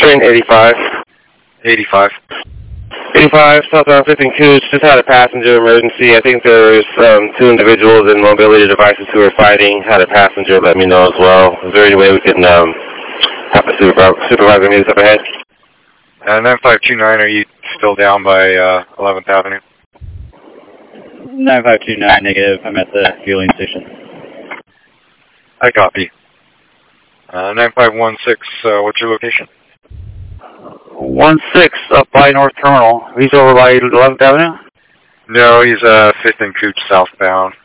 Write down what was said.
Current 85. 85. 85, southbound 15 Cooch, just had a passenger emergency. I think there's 2 individuals in mobility devices who are fighting. Had a passenger let me know as well. Is there any way we can have a supervisor meet us up ahead? 9529, are you still down by 11th Avenue? 9529, negative. I'm at the fueling station. I copy. 9516, what's your location? 16 up by North Terminal. He's over by 11th Avenue? No, he's 5th and Cooch southbound.